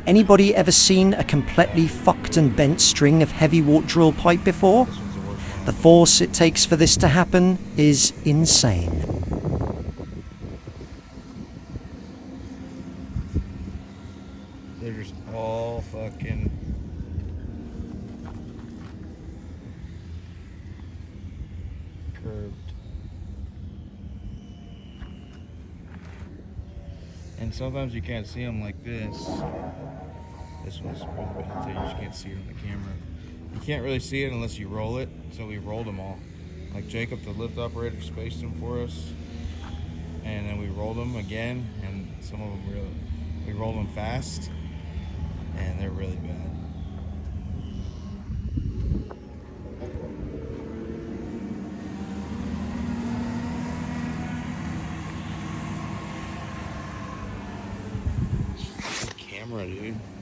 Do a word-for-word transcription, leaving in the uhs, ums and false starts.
Anybody ever seen a completely fucked and bent string of heavy water drill pipe before? The force it takes for this to happen is insane. They're just all fucking curved. And sometimes you can't see them like this. This one's really bad too. You just can't see it on the camera. You can't really see it unless you roll it. So we rolled them all. Like Jacob, the lift operator, spaced them for us. And then we rolled them again. And some of them really, we rolled them fast. And they're really bad. Camera, dude.